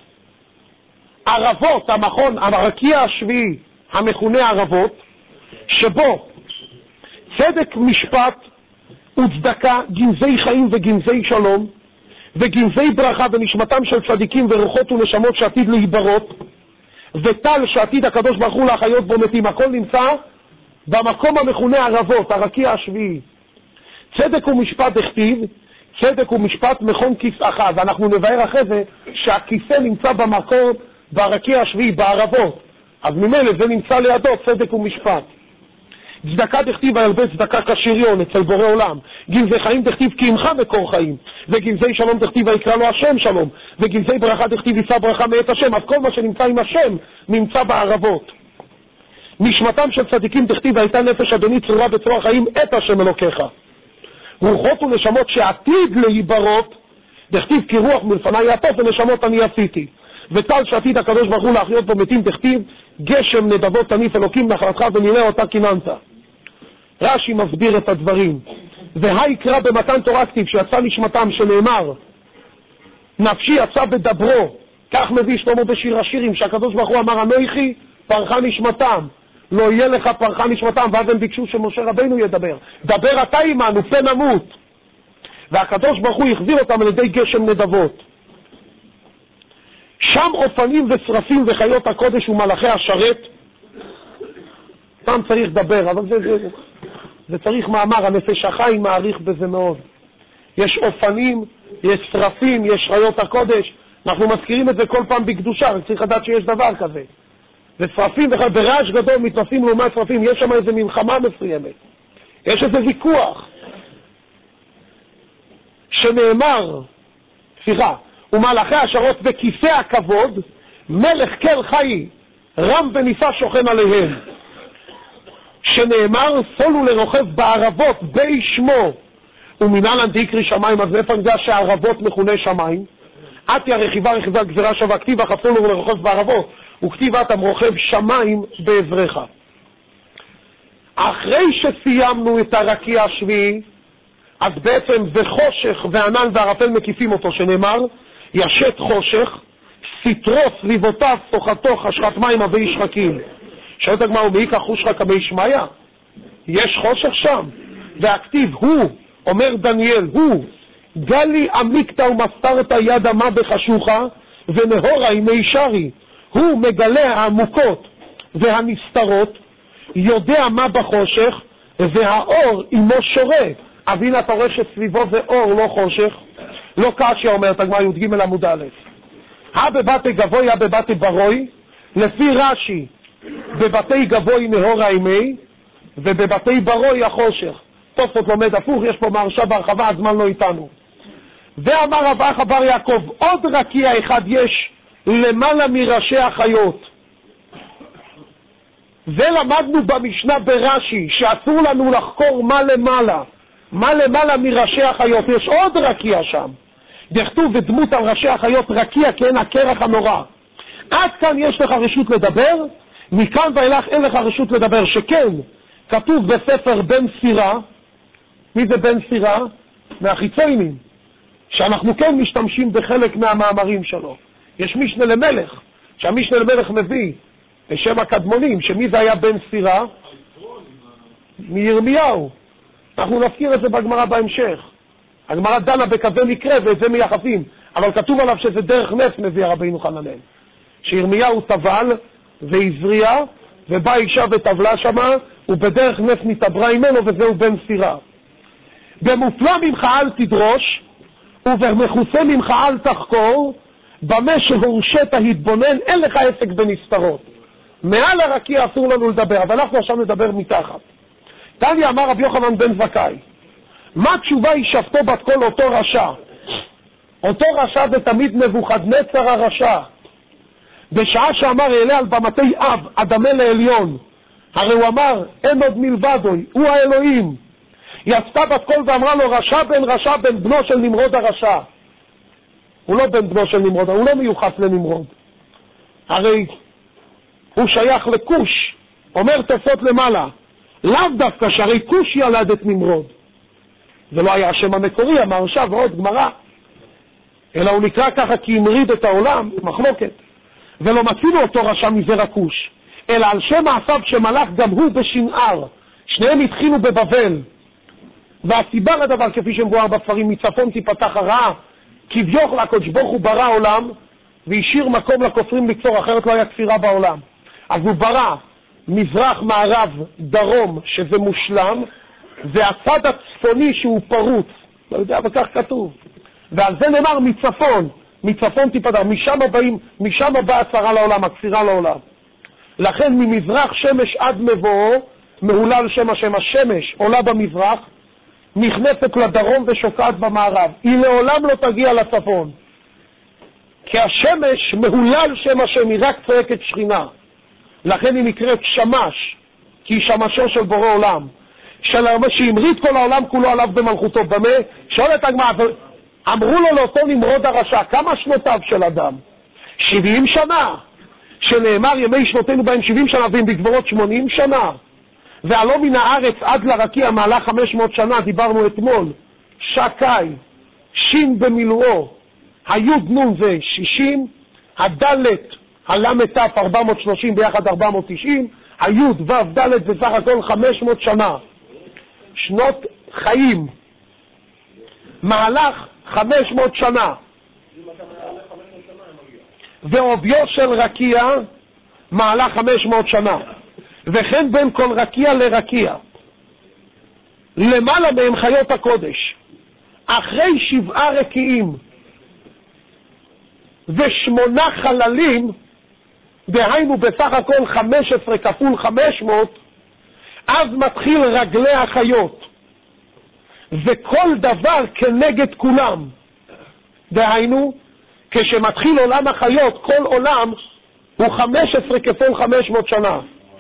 ערבות, המכון, הרקיע השביעי, המכונה ערבות, שבו צדק משפט וצדקה, גנזי חיים וגנזי שלום, וגנזי ברכה בנשמתם של צדיקים ורוחות ונשמות שעתיד להיברות, וטל שעתיד הקדוש ברוך הוא להחיות בו מתים. הכל נמצא במקום המכונה ערבות, הרקיע השביעי. צדק ומשפט הכתיב, צדק ומשפט מכון כיסאך, ואנחנו נבהר אחרי זה שהכיסא נמצא במקום ברקיע השביעי, בערבות, אז ממילא זה נמצא לידו צדק ומשפט. צדקה דכתיב הילבש צדקה כשריון אצל בורא עולם, גנזי חיים דכתיב כי עמך מקור חיים, וגנזי שלום דכתיב ויקרא לו השם שלום, וגנזי ברכה דכתיב יישא ברכה מאת השם. אז כל מה שנמצא עם השם נמצא בערבות. נשמתם של צדיקים דכתיב הייתה נפש אדוני צרורה בצרור החיים את השם אלוקיך. רוחות ונשמות שעתיד להיברות דכתיב כי רוח מלפני יעטוף ונשמות אני עשיתי. וטל שעתיד הקדוש ברוך הוא להחיות בו מתים דכתיב גשם נדבות תניף אלוקים נחלתך ונראה אותה כיננת. רש"י מסביר את הדברים. והי קרא במתן תורה כתיב שיצא נשמתם, שנאמר נפשי יצא בדברו, כך מביא שלמה בשיר השירים שהקדוש ברוך הוא אמר אנוכי פרחה נשמתם, לא יהיה לך פרחה נשמתם. ואז הם ביקשו שמשה רבינו ידבר, דבר אתה עמנו פה נמות, והקדוש ברוך הוא החזיר אותם על ידי גשם נדבות. שם אופנים ושרפים וחיות הקודש ומלאכי השרת. פעם צריך לדבר, אבל זה, זה, זה צריך מאמר, הנפש החיים מעריך בזה מאוד. יש אופנים, יש שרפים, יש חיות הקודש, אנחנו מזכירים את זה כל פעם בקדושה, רק צריך לדעת שיש דבר כזה. ושרפים וחיות, ברעש גדול מתנסים לעומת שרפים, יש שם איזה מלחמה מסוימת, יש איזה ויכוח, שנאמר, סליחה, ומלאכי השרת בכיסא הכבוד, מלך כל חי, רם ונישא שוכן עליהם. שנאמר, סולו לרוכב בערבות בי שמו, ומנהלן דיקרי שמיים. אז איפה נדע שהערבות מכונה שמיים? עתי הרכיבה רכיבה גזירה שווה, כתיב החפולו לרוכב בערבות, וכתיב אתם רוכב שמיים בעברך. אחרי שסיימנו את הרקיע השביעי, אז בעצם זה חושך וענן וערפל מקיפים אותו, שנאמר, ישת חושך, סתרו סביבותיו סוחתו חשכת מים אבי שחקים. שואלת הגמרא, ומעיקה חושך כמי שמיא? יש חושך שם. והכתיב הוא, אומר דניאל, הוא גלי עמיקתא ומסתרת יד אמה בחשוכה ונהורה ימי שרי. הוא מגלה העמוקות והנסתרות, יודע מה בחושך, והאור עמו שורה. אבין אתה רואה שסביבו זה אור, לא חושך. לא קשיא, אומרת הגמרא י"ג עמוד א'. הא בבתי גבוי, הא בבתי ברוי, לפי רש"י, בבתי גבוי נהורה ימי, ובבתי ברוי החושך. תוספות לומד הפוך, יש פה מרשה בהרחבה, הזמן לא איתנו. ואמר רב אחא בר יעקב, עוד רקיע אחד יש למעלה מראשי החיות. ולמדנו במשנה ברש"י, שאסור לנו לחקור מה למעלה. מה למעלה מראשי החיות, יש עוד רקיע שם. דכתוב ודמות על ראשי החיות רקיע כן הקרח הנורא. עד כאן יש לך רשות לדבר, מכאן ואילך אין לך רשות לדבר. שכן כתוב בספר בן סירה, מי זה בן סירה? מהחיציינים, שאנחנו כן משתמשים בחלק מהמאמרים שלו. יש משנה למלך, שהמשנה למלך מביא בשם הקדמונים, שמי זה היה בן סירה? מירמיהו. אנחנו נזכיר את זה בגמרא בהמשך. הגמרא דנה בכזה מקרה ואת זה מייחסים, אבל כתוב עליו שזה דרך נס מביא רבינו חננאל, שירמיהו טבל והזריע ובאה אישה וטבלה שמה, ובדרך נס נתעברה ממנו, וזהו בן סירה. במופלא ממך אל תדרוש, ובמכוסה ממך אל תחקור, במה שהורשת התבונן, אין לך עסק בנסתרות. מעל הרקיע אסור לנו לדבר, אבל אנחנו עכשיו נדבר מתחת. תניא אמר רבי יוחנן בן זכאי, מה תשובה היא שבתו בת כל אותו רשע? אותו רשע זה תמיד נבוכדנצר הרשע. בשעה שאמר אעלה על במתי אב אדמה לעליון, הרי הוא אמר אין עוד מלבדוי, הוא האלוהים. יצתה בת קול ואמרה לו, רשע בן רשע בן בנו של נמרוד הרשע. הוא לא בן בנו של נמרוד, הוא לא מיוחס לנמרוד, הרי הוא שייך לקוש. אומר תוספות למעלה, לאו דווקא שהרי כוש ילד את נמרוד, זה לא היה השם המקורי, המרשה ועוד גמרא, אלא הוא נקרא ככה כי המריד את העולם, מחלוקת. ולא מצאנו אותו רשע מזרע כוש, אלא על שם מעשיו שמלך גם הוא בשנער. שניהם התחילו בבבל, והסיבה לדבר כפי שמבואר בספרים, מצפון תיפתח הרעה כביכול הקדוש ברוך הוא ברא עולם, והשאיר מקום לכופרים לקצור, אחרת לא היה כפירה בעולם. אז הוא ברא מזרח, מערב, דרום, שזה מושלם, והצד הצפוני שהוא פרוץ, לא יודע, אבל כך כתוב. ועל זה נאמר מצפון, מצפון תיפדר, משם באים, משם באה הצרה לעולם, הכפירה לעולם. לכן ממזרח שמש עד מבואו, מהולל שם השם, השמש עולה במזרח, נכנסת לדרום ושוקעת במערב. היא לעולם לא תגיע לצפון. כי השמש מהולל שם השם, היא רק צועקת שכינה. לכן היא נקראת שמש, כי היא שמשו של בורא עולם. שהמריד כל העולם כולו עליו במלכותו. במה? שואלת הגמרא, אמרו לו לאותו נמרוד הרשע, כמה שנותיו של אדם? שבעים שנה. שנאמר ימי שנותינו בהם שבעים שנה, והם בגבורות שמונים שנה. ועלו מן הארץ עד לרקיע מעלה חמש מאות שנה, דיברנו אתמול. שקי, שין במילואו, היוד נון זה שישים, הדלת, הלמת תף ארבע מאות שלושים ביחד ארבע מאות תשעים, היוד וו דלת בסך הכל חמש מאות שנה. שנות חיים. מהלך חמש מאות שנה. ועוביו של רקיע מהלך חמש מאות שנה. וכן בין כל רקיע לרקיע. למעלה מהם חיות הקודש. אחרי שבעה רקיעים ושמונה חללים, דהיינו בסך הכל חמש עשרה כפול חמש מאות, אז מתחיל רגלי החיות. וכל דבר כנגד כולם. דהיינו, כשמתחיל עולם החיות, כל עולם הוא חמש עשרה כפול חמש מאות שנה.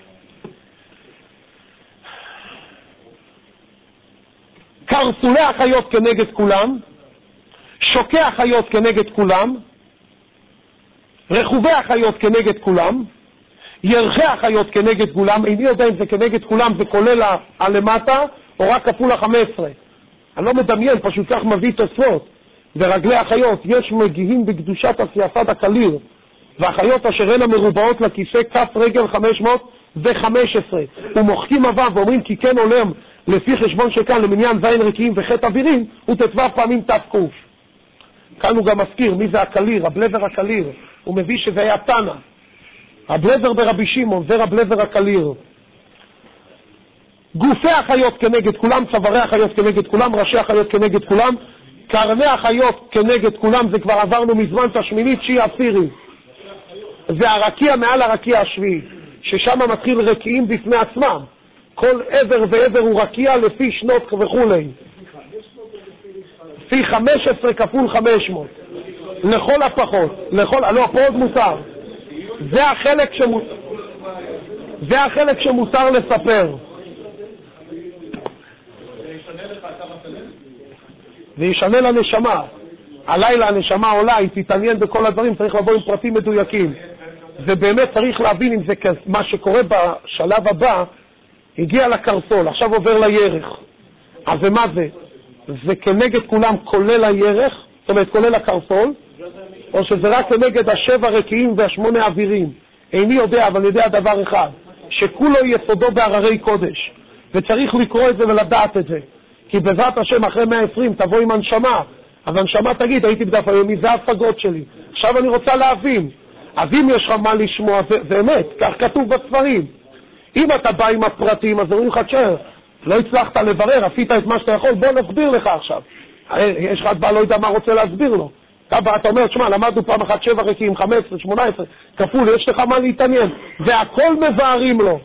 קרסולי החיות כנגד כולם, שוקי החיות כנגד כולם, רחובי החיות כנגד כולם, ירחי החיות כנגד כולם. איני יודע אם זה כנגד כולם, זה כולל הלמטה או רק כפול ה-חמש עשרה. אני לא מדמיין, פשוט כך מביא תוספות. ורגלי החיות, יש מגיעים בקדושת הסייפת הקליר, והחיות אשר הן המרובעות לכיסא כף רגל חמש מאות וחמש עשרה. ומוחקים אבב ואומרים כי כן עולם לפי חשבון שכאן למניין זין רקיעים וחטא אווירים, הוא תתבע פעמים תקוף. כאן הוא גם מזכיר מי זה הקליר, הבלבר הקליר. הוא מביא שזה היה תנא. הבלבר ברבי שמעון, זה הבלבר הקליר. גופי החיות כנגד כולם, צווארי החיות כנגד כולם, ראשי החיות כנגד כולם, קרני החיות כנגד כולם, זה כבר עברנו מזמן את השמינית, שהיא עשירי. זה הרקיע מעל הרקיע השביעי, ששם מתחיל רקיעים בפני עצמם. כל עבר ועבר הוא רקיע לפי שנות וכולי. לפי חמש עשרה כפול חמש מאות. לכל הפחות. לכל, לא, פה עוד מותר. זה החלק שמותר, זה החלק שמותר לספר. וישנה לנשמה. הלילה הנשמה עולה, היא תתעניין בכל הדברים, צריך לבוא עם פרטים מדויקים. ובאמת צריך להבין אם זה מה שקורה בשלב הבא, הגיע לקרסול, עכשיו עובר לירך. אז מה זה? זה כנגד כולם כולל הירך, זאת אומרת כולל הקרסול, או שזה רק כנגד השבע רקיעים והשמונה אווירים. איני יודע, אבל אני יודע דבר אחד, שכולו יסודו בהררי קודש, וצריך לקרוא את זה ולדעת את זה. כי בעזרת השם אחרי מאה ועשרים תבוא עם הנשמה, אז הנשמה תגיד, הייתי בדף היומי, זה ההפגות שלי. עכשיו אני רוצה להבין. אז אם יש לך מה לשמוע, זה, זה אמת, כך כתוב בספרים. אם אתה בא עם הפרטים, אז אומרים לך, תשאר, לא הצלחת לברר, עשית את מה שאתה יכול, בוא נסביר לך עכשיו. יש לך בא, לא יודע מה רוצה להסביר לו. אתה בא, אתה אומר, תשמע, למדנו פעם אחת שבע רקיעים, חמש עשרה, שמונה עשרה, כפול, יש לך מה להתעניין. והכל מבארים לו.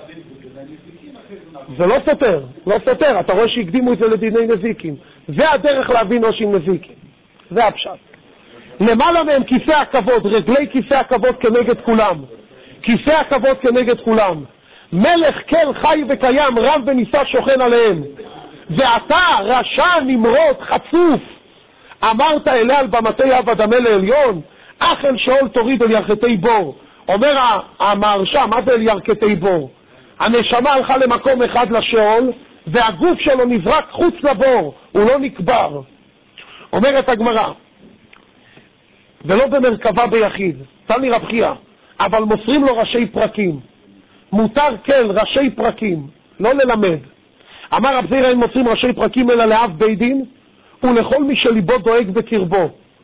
זה לא סותר, לא סותר. אתה רואה שהקדימו את זה לדיני נזיקים. זה הדרך להבין ראשים נזיקים. זה הפשט. למעלה מהם כיסא הכבוד, רגלי כיסא הכבוד כנגד כולם. כיסא הכבוד כנגד כולם. מלך כל חי וקיים, רב ונישא שוכן עליהם. ואתה, רשע, נמרוד, חצוף, אמרת אליה על במתי עבד המלך העליון, אך אל שאול תוריד אל ירכתי בור. אומר המהרשע, מה זה אל ירכתי בור? הנשמה הלכה למקום אחד לשאול, והגוף שלו נזרק חוץ לבור, הוא לא נקבר. אומרת הגמרא, ולא במרכבה ביחיד, תני רב חייא, אבל מוסרים לו ראשי פרקים. מותר כן ראשי פרקים, לא ללמד. אמר רב זירא, אין מוסרים ראשי פרקים אלא לאב בית דין, ולכל מי שליבו דואג בקרבו.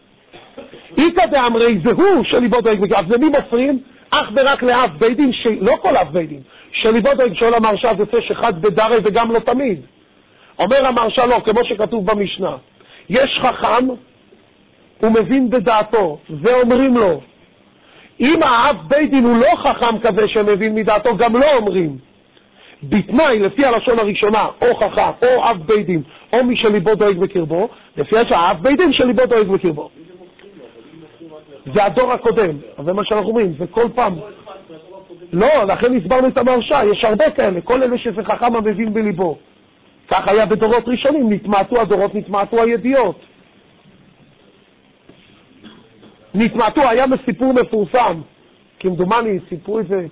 איכא דאמרי זה הוא שליבו דואג בקרבו. אז למי מוסרים? אך ורק לאב בית דין, לא כל אב בית דין, שליבו דואג. שואל המהרש"א, זה זה שחד בדרי וגם לא תמיד. אומר המהרש"א לא, כמו שכתוב במשנה, יש חכם, הוא מבין בדעתו, ואומרים לו, אם האב בית דין הוא לא חכם כזה שמבין מדעתו, גם לא אומרים. בתנאי, לפי הלשון הראשונה, או חכם, או אב בית דין, או מי שליבו דואג בקרבו, לפי שהאב בית דין שליבו דואג בקרבו. זה הדור הקודם, אז זה מה שאנחנו אומרים, זה כל פעם. לא, לכן הסברנו את המהרש"א, יש הרבה כאלה, כל אלה שזה חכם המבין בליבו. כך היה בדורות ראשונים, נתמעטו הדורות, נתמעטו הידיעות. נתמעטו, היה בסיפור מפורסם, כמדומני, סיפור איזה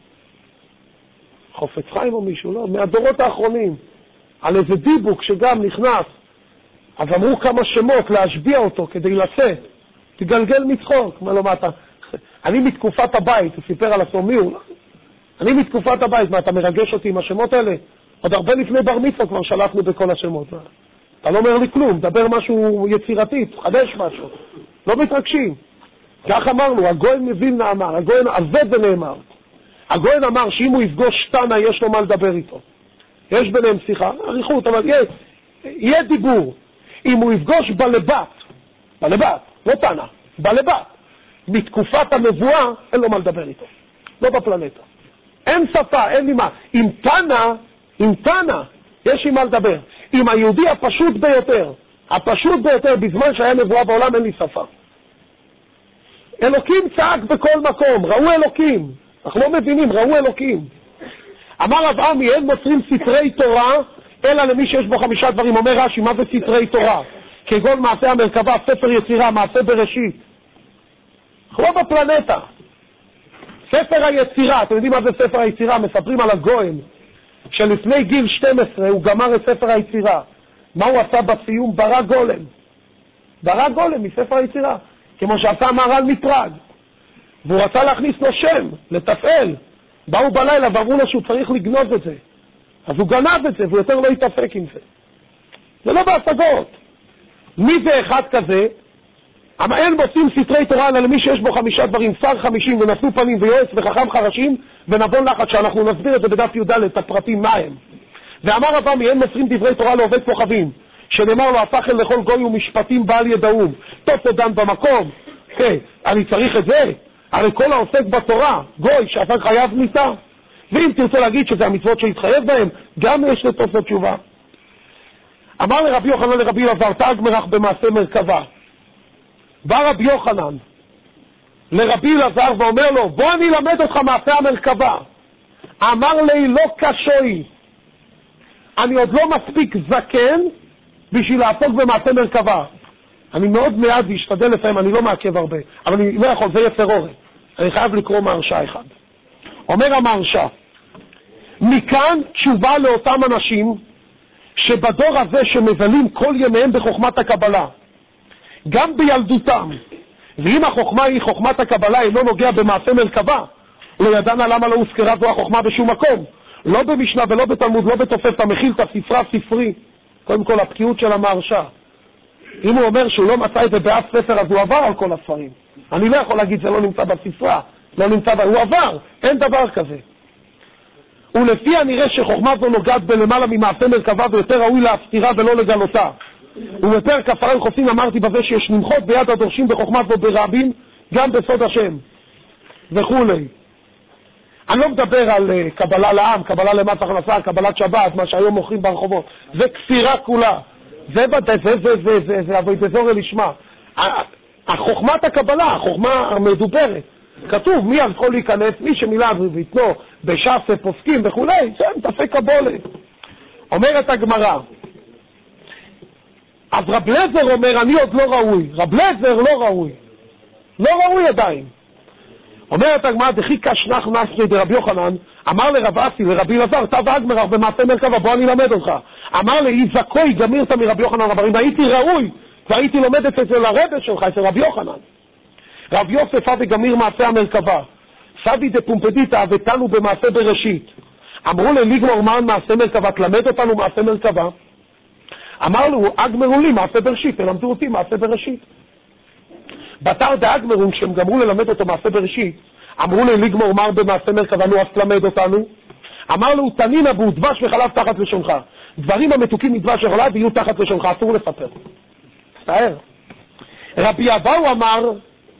חופץ חיים או מישהו, לא, מהדורות האחרונים, על איזה דיבוק שגם נכנס, אז אמרו כמה שמות להשביע אותו כדי לצאת, תגלגל מצחוק, מה לא, מה אתה, אני מתקופת הבית, הוא סיפר על עצמו, מי הוא? אני מתקופת הבית, מה אתה מרגש אותי עם השמות האלה? עוד הרבה לפני בר מצווה כבר שלחנו בכל השמות. אתה לא אומר לי כלום, דבר משהו יצירתי, חדש משהו. לא מתרגשים. כך אמרנו, הגויין מווילנה אמר, הגויין עבד ונאמר. הגויין אמר שאם הוא יפגוש תנא יש לו מה לדבר איתו. יש ביניהם שיחה, עריכות, אבל יש, יהיה דיבור. אם הוא יפגוש בלבת, בלבת, לא תנא, בלבת, מתקופת הנבואה, אין לו מה לדבר איתו. לא בפלנטה. אין שפה, אין לי מה. עם תנא, עם תנא, יש עם מה לדבר. עם היהודי הפשוט ביותר, הפשוט ביותר, בזמן שהיה נבואה בעולם, אין לי שפה. אלוקים צעק בכל מקום, ראו אלוקים. אנחנו לא מבינים, ראו אלוקים. אמר אברהם, אין מוסרים סתרי תורה, אלא למי שיש בו חמישה דברים. אומר רש"י, מה זה סתרי תורה? כגון מעשה המרכבה, ספר יצירה, מעשה בראשית. אנחנו לא בפלנטה. ספר היצירה, אתם יודעים מה זה ספר היצירה? מספרים על הגויין, שלפני גיל שתים עשרה הוא גמר את ספר היצירה. מה הוא עשה בסיום? ברא גולם. ברא גולם מספר היצירה. כמו שעשה מהר"ל מפראג. והוא רצה להכניס לו שם, לתפעל. באו בלילה ואמרו לו שהוא צריך לגנוב את זה. אז הוא גנב את זה, והוא יותר לא יתאפק עם זה. זה לא בהשגות. מי זה אחד כזה? אבל אין מוצאים סתרי תורה אלא למי שיש בו חמישה דברים, שר חמישים ונשוא פנים ויועץ וחכם חרשים ונבון לחץ, שאנחנו נסביר את זה בדף י"ד, את הפרטים מה הם. ואמר אברהם, אין מוסרים דברי תורה לעובד כוכבים, שנאמר לו, הפך אל לכל גוי ומשפטים בעל ידעום. טוב תודן במקום. כן, אני צריך את זה. הרי כל העוסק בתורה, גוי שהפך חייב מיתה. ואם תרצה להגיד שזה המצוות שהתחייב בהם, גם יש לתוספות תשובה. אמר לרבי יוחנן לרבי אלעזר, תג מרח במעשה מרכבה. בא רבי יוחנן לרבי אלעזר ואומר לו, בוא אני אלמד אותך מעשה המרכבה. אמר לי, לא קשוי, אני עוד לא מספיק זקן בשביל לעסוק במעשה מרכבה. אני מאוד מעט להשתדל לפעמים, אני לא מעכב הרבה, אבל אני לא יכול, זה יצר אורי. אני חייב לקרוא מהרש"א אחד. אומר המהרש"א, מכאן תשובה לאותם אנשים שבדור הזה שמבלים כל ימיהם בחוכמת הקבלה, גם בילדותם, ואם החוכמה היא חוכמת הקבלה, היא לא נוגע במעשה מרכבה, לא ידענה למה לא הוזכרה זו החוכמה בשום מקום, לא במשנה ולא בתלמוד, לא בתוספתא, מכילתא, ספרה ספרי. קודם כל הבקיאות של המהרש"א, אם הוא אומר שהוא לא מצא את זה באף ספר, אז הוא עבר על כל הספרים. אני לא יכול להגיד זה לא נמצא בספרה, לא נמצא בה, הוא עבר, אין דבר כזה. ולפי הנראה שחוכמה זו נוגעת בלמעלה ממעשה מרכבה, ויותר ראוי להסתירה ולא לגלותה. ובפרק כפרה חופצים אמרתי בזה שיש נמחות ביד הדורשים בחוכמה זו ברבים, גם בסוד השם וכולי. אני לא מדבר על uh, קבלה לעם, קבלה למס הכנסה, קבלת שבת, מה שהיום מוכרים ברחובות. זה כפירה כולה. זה זה זה זה זה זה זה אבוי בזור לשמה. החוכמת הקבלה, החוכמה המדוברת. כתוב מי יכול להיכנס, מי שמילא ויתנו בש"ס פוסקים וכולי, זה מתעסק קבולה. אומרת הגמרא, אז רב לזר אומר, אני עוד לא ראוי. רב לזר לא ראוי. לא ראוי עדיין. אומרת הגמרא, דחי קשנח נסרי דרבי יוחנן, אמר לרב אסי, לרבי אלעזר, תא ואגמר במעשה מרכבה, בוא אני אלמד אותך. אמר לי, זכוי גמירתא מרבי יוחנן רב הרים, הייתי ראוי, והייתי לומד את זה לרבא שלך, אצל רבי יוחנן. רב יוסף אבי גמיר מעשה המרכבה, סבי דפומפדיתא ותנו במעשה בראשית. אמרו לי, לגמור מען מעשה מרכבה, תלמד אותנו מעשה מרכבה. אמר לו, אגמרו לי מעשה בראשית, תלמדו אותי מעשה בראשית. בתר דאגמרון, כשהם גמרו ללמד אותו מעשה בראשית, אמרו לי לגמור מר במעשה מרכבה, נו אז תלמד אותנו. אמר לו, תנין בו דבש וחלב תחת לשונך. דברים המתוקים מדבש וחלב יהיו תחת לשונך, אסור לספר. תאר. רבי אבאו אמר,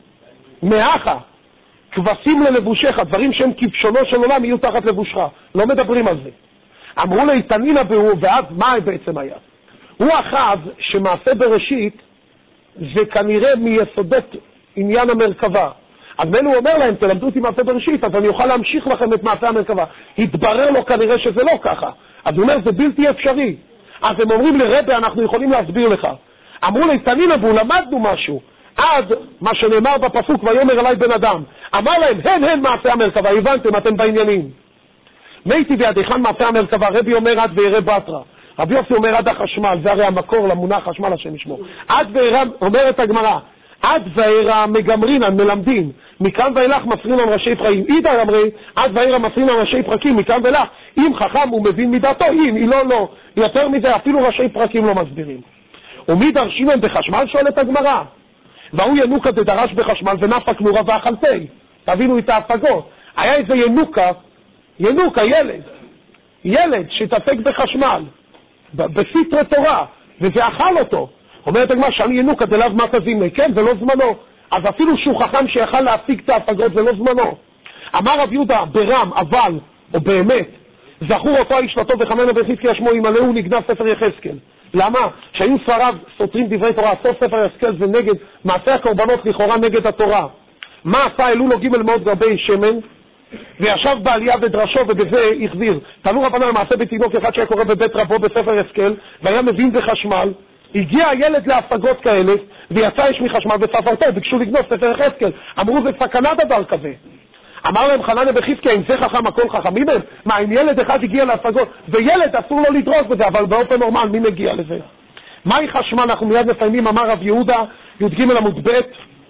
מאחה, כבשים ללבושך, דברים שהם כבשונו של עולם יהיו תחת לבושך. לא מדברים על זה. אמרו לי, תנין בו, ואז מה בעצם היה? הוא אחז שמעשה בראשית זה כנראה מיסודות עניין המרכבה. אז מנו אומר להם, תלמדו אותי מעשה בראשית, אז אני אוכל להמשיך לכם את מעשה המרכבה. התברר לו כנראה שזה לא ככה. אז הוא אומר, זה בלתי אפשרי. אז הם אומרים לרבי, אנחנו יכולים להסביר לך. אמרו לי, תנין בו, למדנו משהו. עד מה שנאמר בפסוק, ויאמר אליי בן אדם. אמר להם, הן הן מעשה המרכבה, הבנתם, אתם בעניינים. מייתי בידיכן מעשה המרכבה, רבי אומר עד וירא בתרא. רבי יוסי אומר עד החשמל, זה הרי המקור למונח חשמל השם ישמור. עד וירא, אומרת הגמרא, עד וירא מגמרינן, מלמדים, מכאן ואילך מפרינן ראשי פרקים. אידר אמרי, עד וירא מפרינן ראשי פרקים, מכאן ואילך, אם חכם הוא מבין מידתו, אם, היא לא, לא. יותר מזה, אפילו ראשי פרקים לא מסבירים. ומי דרשינן בחשמל, שואלת הגמרא. והוא ינוקה דדרש בחשמל ונפק נורה ואכלתי. תבינו את ההפגות. היה איזה ינוקה, ינוקה, ילד. ילד שתעסק בחשמל, בסתרי תורה, וזה אכל אותו. אומרת הגמרא, שאני ינוקה דלאו מה תזימי. כן, זה לא זמנו. אז אפילו שהוא חכם שיכל להשיג את ההפגות, זה לא זמנו. אמר רב יהודה, ברם, אבל, או באמת, זכור אותו האיש לטוב וחמנה וחזקיה שמו, ימלאו נגנב ספר יחזקאל. למה? שהיו ספריו סותרים דברי תורה, סוף ספר יחזקאל זה נגד, מעשה הקורבנות לכאורה נגד התורה. מה עשה? העלו לו ג' מאות גרבי שמן, וישב בעלייה ודרשו ובזה החזיר. תנו רבנן למעשה בתינוק אחד שהיה קורא בבית רבו בספר יחזקאל, והיה מבין בחשמל, הגיע הילד להפגות כאלה, ויצא איש מחשמל וספרתו, ביקשו לגנוב ספר יחזקאל. אמרו, זה סכנה דבר כזה. אמר להם חנניה בחזקיה, אם זה חכם הכל חכמים הם? מה, אם ילד אחד הגיע להפגות, וילד אסור לו לדרוס בזה, אבל באופן נורמל, מי מגיע לזה? מהי חשמל? אנחנו מיד מפעמים, אמר רב יהודה, י"ג עמוד ב',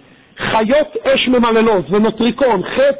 חיות אש ממללות, ונוטריקון, ח'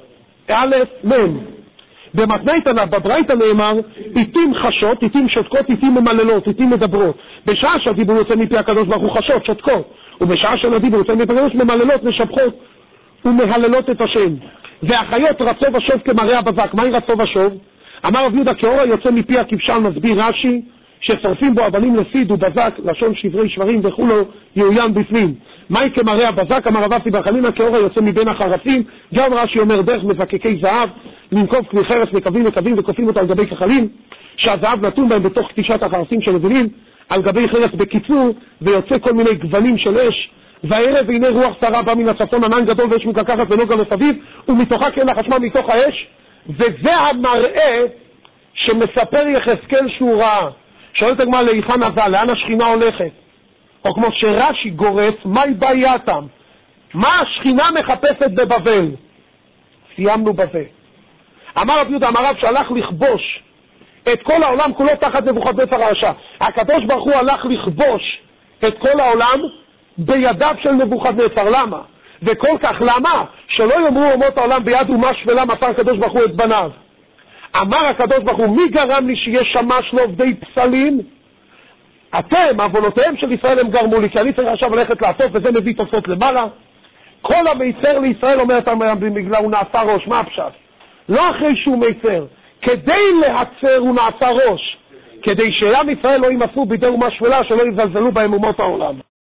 א' מ'. במתניתנה, בברייתא נאמר, עיתים חשות, עיתים שותקות, עיתים ממללות, עיתים מדברות. בשעה שהדיבור יוצא מפי הקדוש ברוך הוא חשות, שותקות, ובשעה שהדיבור יוצא מפי הקדוש ממללות, משבחות ומהללות את השם. והחיות רצו ושוב כמראה הבזק. מהי רצו ושוב? אמר רב יהודה, כאור היוצא מפי הכבשן, מסביר רש"י, ששורפים בו אבנים לסיד ובזק, לשון שברי שברים וכולו, יעוין בפנים. מהי כמראה הבזק? אמר רב אסי בר חנינא, כאור היוצא מבין החרסים. גם רש"י אומר דרך מזקקי זהב, לנקוב כלי חרס, מקבים מקבים וכופים אותה על גבי כחלים, שהזהב נתון בהם בתוך קטישת החרסים של אבנים, על גבי חרס בקיצור, ויוצא כל מיני גוונים של אש. והערב והנה רוח שרה בא מן הצפון, ענן גדול ואש מתלקחת ונוגה מסביב, ומתוכה כן החשמל מתוך האש. וזה המראה שמספר יחזקאל שהוא ראה. שואלת הגמרא, להיכן נזל, לאן השכינה הולכת? או כמו שרש"י גורס, מהי בעייתם? מה השכינה מחפשת בבבל? סיימנו בזה. אמר רב יהודה, אמר רב שהלך לכבוש את כל העולם כולו תחת נבוכדנצר הרשע. הקדוש ברוך הוא הלך לכבוש את כל העולם בידיו של נבוכדנצר. למה? וכל כך למה? שלא יאמרו אומות העולם ביד אומה שפלה מסר הקדוש ברוך הוא את בניו. אמר הקדוש ברוך הוא, מי גרם לי שיהיה שמש לעובדי פסלים? אתם, עוונותיהם של ישראל הם גרמו לי, כי אני צריך עכשיו ללכת לעשות, וזה מביא תוצאות למעלה. כל המיצר לישראל אומרת בגלל הוא נעשה ראש. מה הפשט? לא אחרי שהוא מיצר, כדי להצר הוא נעשה ראש, כדי שעם ישראל לא ימסרו בידי אומה שפלה, שלא יזלזלו בהם אומות העולם.